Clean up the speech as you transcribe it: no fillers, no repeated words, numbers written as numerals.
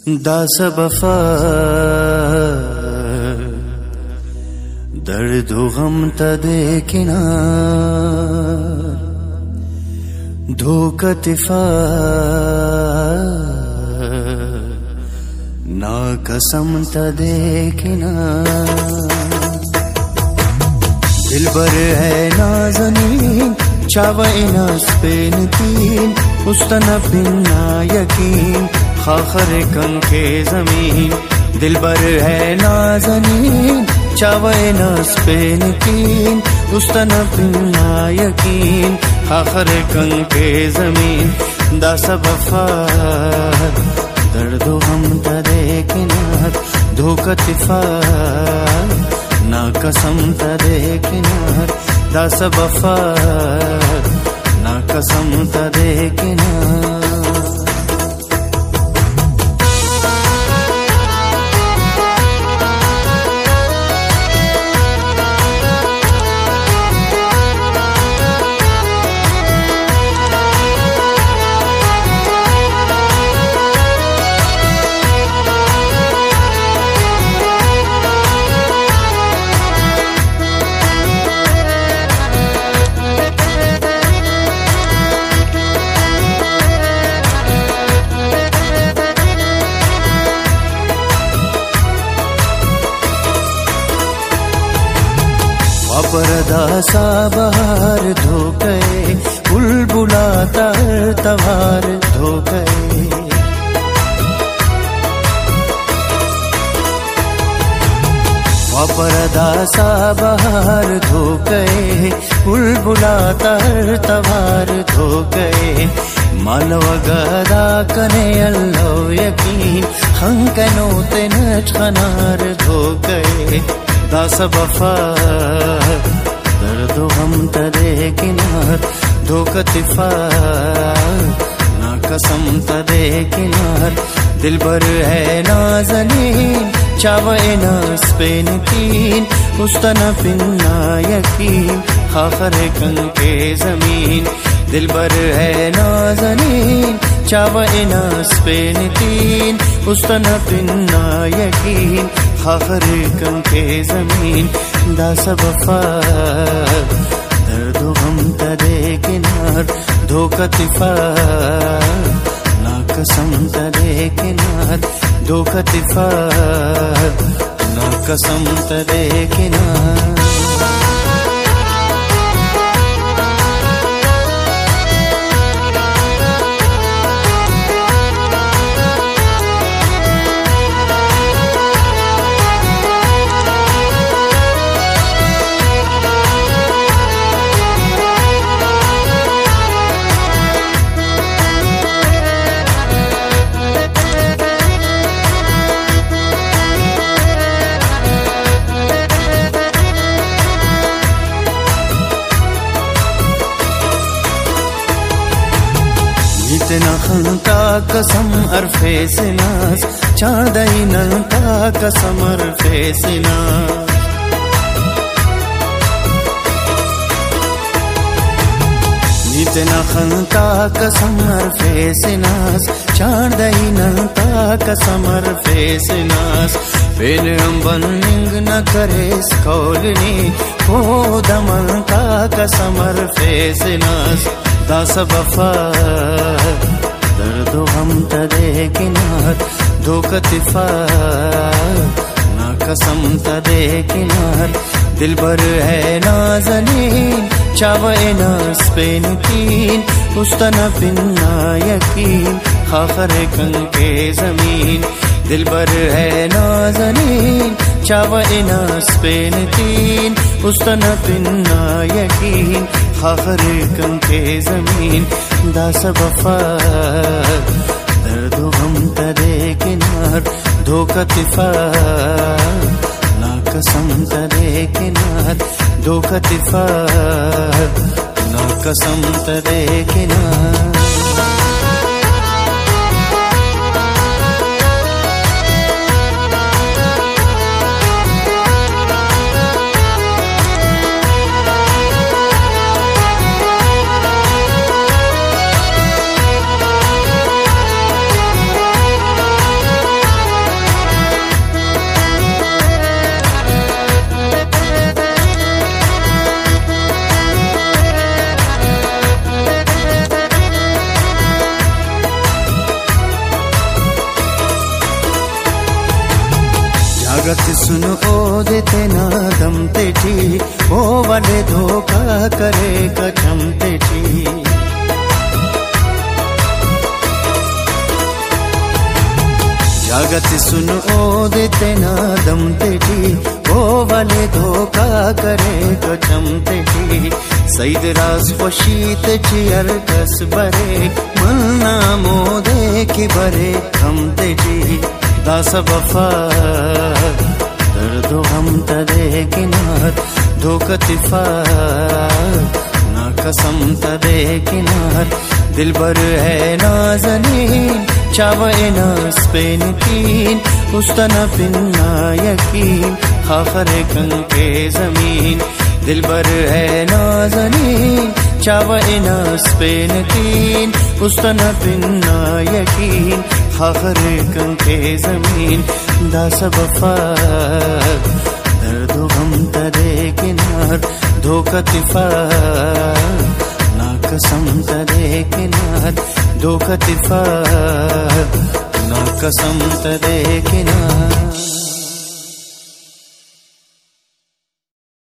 दास वफा दर्द गम तदेकिना धोकतिफा ना कसम तदेकिना दिलबर है नाज़नीन चावइना स्पेन तीन उस्तन बिना यकीन खाखर कंके जमीन दिलबर है नाज़नीन चावइना स्पेन तीन उस्तन बिना यकीन खाखर कंके जमीन दास वफा दर्द गम तदे किनार धोकतिफा ना कसम तदे किनार दास वफा ना कसम तदे किनार पर्दा सा बहार धो गए बुलबुला तर तवार धो गए पर्दा सा बहार धो गए बुलबुला तर तवार धो गए मालवगदा कने अल्लो यकीन हंकनो तेन ठनार धो गए दास वफा दर्द गम तदे किनार धोकतिफा ना कसम तदे किनार दिलबर है नाज़नीन चावइना स्पेन तीन उस्तन बिना यकीन खाखर कंके जमीन दिलबर है नाज़नीन चावइना स्पेन तीन उस्तन बिना यकीन खाखर कंके जमीन दास वफा दर्द गम तदे किनार धोकतिफा ना कसम तदे किनार धोकतिफा ना कसम तदे किनार इतना खंता कसम अरफे सिनास चाँदई नंता कसम अरफे सिनास इतना खंता कसम अरफे सिनास चाँदई नंता कसम अरफे सिनास फिर अम्बन निंग न करे स्कौलनी ओ दमनता कसम अरफे सिनास दास वफा दर्द गम तदे किनार धोकतिफा ना कसम तदे किनार दिलबर है नाज़नीन चावइना स्पेन तीन उस्तन बिना यकीन खाखर कंके जमीन दिलबर है नाज़नीन चावइना स्पेन तीन उस्तन बिना यकीन खाखर कंके जमीन दास वफा दर्द गम तदे किनार धोकतिफा ना कसम तदे किनार धोकतिफा ना कसम तदे किनार सुन ओ देते ना दम तेठी ओ वाले धोखा करे कचम तेठी जागत सुन ओ देते ना दम तेठी ओ वाले धोखा करे कचम तेठी सईद राज खुशीत चियर कस बरे मन्ना मोदे की बरे हम तेठी दास वफा दर्दो हम तदे किनार धोकतिफा ना कसम तदे किनार दिलबर है नाज़नीन चावे नास पे यकीन उस्तना पिन्ना यकीन खाखर कन के जमीन दिलबर है नाज़नीन चावे नास पे यकीन उस्तना पिन्ना यकीन खाखर कन के जमीन दास वफा दर्दो गम तदे किनार धोकतिफा ना कसम तदे किनार धोकतिफा ना कसम तदे किनार